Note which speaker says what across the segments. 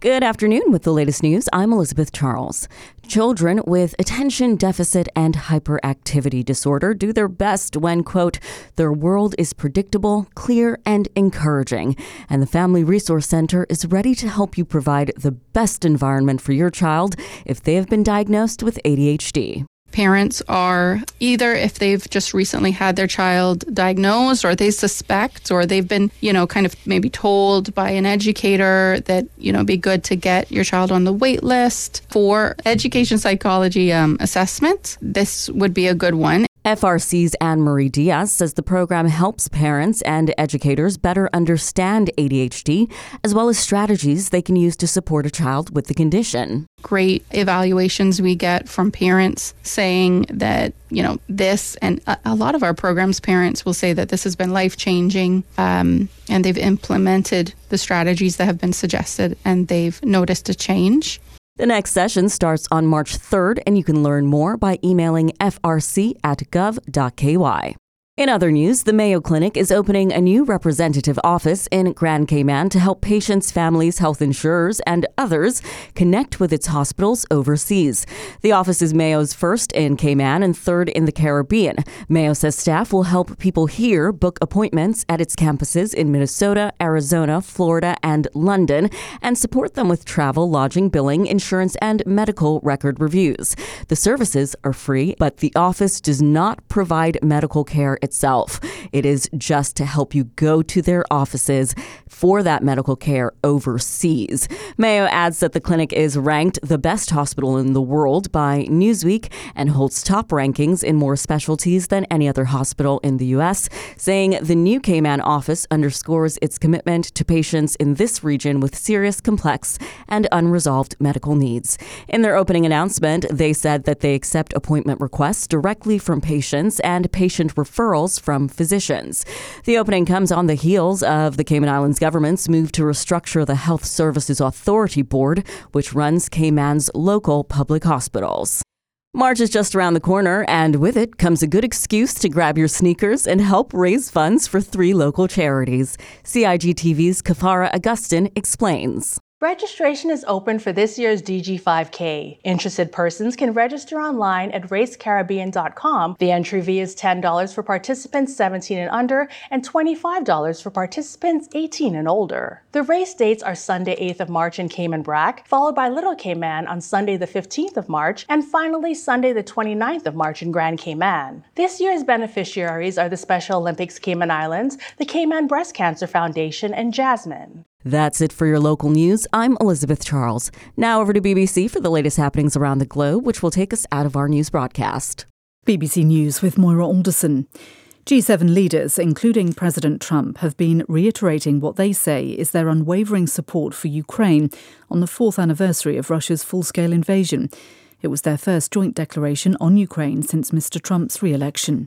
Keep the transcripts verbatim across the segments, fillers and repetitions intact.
Speaker 1: Good afternoon. With the latest news, I'm Elizabeth Charles. Children with attention deficit and hyperactivity disorder do their best when, quote, their world is predictable, clear, and encouraging. And the Family Resource Center is ready to help you provide the best environment for your child if they have been diagnosed with A D H D.
Speaker 2: Parents are either, if they've just recently had their child diagnosed, or they suspect, or they've been, you know, kind of maybe told by an educator that, you know, it'd be good to get your child on the wait list for education psychology um, assessment. This would be a good one.
Speaker 1: F R C's Anne-Marie Diaz says the program helps parents and educators better understand A D H D, as well as strategies they can use to support a child with the condition.
Speaker 2: Great evaluations we get from parents saying that, you know, this, and a, a lot of our programs, parents will say that this has been life-changing, um, and they've implemented the strategies that have been suggested, and they've noticed a change.
Speaker 1: The next session starts on March third, and you can learn more by emailing f r c at gov dot k y. In other news, the Mayo Clinic is opening a new representative office in Grand Cayman to help patients, families, health insurers, and others connect with its hospitals overseas. The office is Mayo's first in Cayman and third in the Caribbean. Mayo says staff will help people here book appointments at its campuses in Minnesota, Arizona, Florida, and London, and support them with travel, lodging, billing, insurance, and medical record reviews. The services are free, but the office does not provide medical care itself. It is just to help you go to their offices for that medical care overseas. Mayo adds that the clinic is ranked the best hospital in the world by Newsweek and holds top rankings in more specialties than any other hospital in the U S, saying the new Cayman office underscores its commitment to patients in this region with serious, complex, and unresolved medical needs. In their opening announcement, they said that they accept appointment requests directly from patients and patient referrals from physicians. The opening comes on the heels of the Cayman Islands government's move to restructure the Health Services Authority Board, which runs Cayman's local public hospitals. March is just around the corner, and with it comes a good excuse to grab your sneakers and help raise funds for three local charities. C I G T V's Kafara Augustin explains.
Speaker 3: Registration is open for this year's D G five K. Interested persons can register online at race caribbean dot com. The entry fee is ten dollars for participants seventeen and under and twenty-five dollars for participants eighteen and older. The race dates are Sunday eighth of March in Cayman Brac, followed by Little Cayman on Sunday the fifteenth of March, and finally Sunday the twenty-ninth of March in Grand Cayman. This year's beneficiaries are the Special Olympics Cayman Islands, the Cayman Breast Cancer Foundation, and Jasmine.
Speaker 1: That's it for your local news. I'm Elizabeth Charles. Now over to B B C for the latest happenings around the globe, which will take us out of our news broadcast.
Speaker 4: B B C News with Moira Alderson. G seven leaders, including President Trump, have been reiterating what they say is their unwavering support for Ukraine on the fourth anniversary of Russia's full-scale invasion. It was their first joint declaration on Ukraine since Mister Trump's re-election.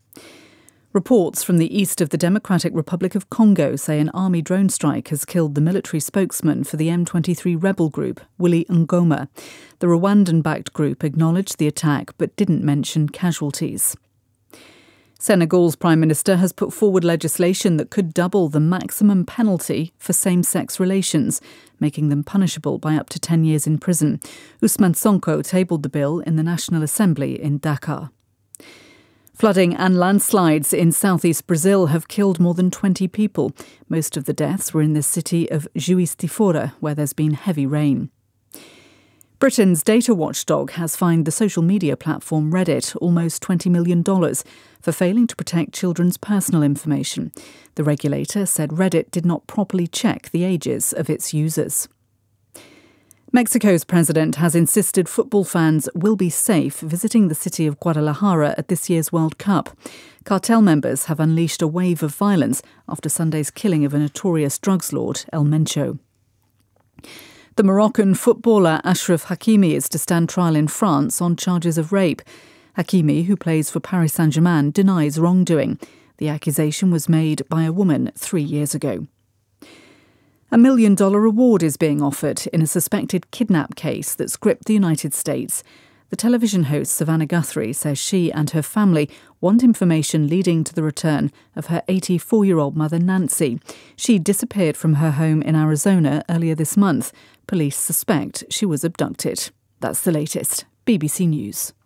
Speaker 4: Reports from the east of the Democratic Republic of Congo say an army drone strike has killed the military spokesman for the M twenty-three rebel group, Willy Ngoma. The Rwandan-backed group acknowledged the attack but didn't mention casualties. Senegal's Prime Minister has put forward legislation that could double the maximum penalty for same-sex relations, making them punishable by up to ten years in prison. Ousmane Sonko tabled the bill in the National Assembly in Dakar. Flooding and landslides in southeast Brazil have killed more than twenty people. Most of the deaths were in the city of Juiz de Fora, where there's been heavy rain. Britain's data watchdog has fined the social media platform Reddit almost twenty million dollars for failing to protect children's personal information. The regulator said Reddit did not properly check the ages of its users. Mexico's president has insisted football fans will be safe visiting the city of Guadalajara at this year's World Cup. Cartel members have unleashed a wave of violence after Sunday's killing of a notorious drugs lord, El Mencho. The Moroccan footballer Achraf Hakimi is to stand trial in France on charges of rape. Hakimi, who plays for Paris Saint-Germain, denies wrongdoing. The accusation was made by a woman three years ago. A million-dollar reward is being offered in a suspected kidnap case that's gripped the United States. The The television host Savannah Guthrie says she and her family want information leading to the return of her eighty-four-year-old mother Nancy. She disappeared from her home in Arizona earlier this month. Police suspect she was abducted. That's the latest. B B C News.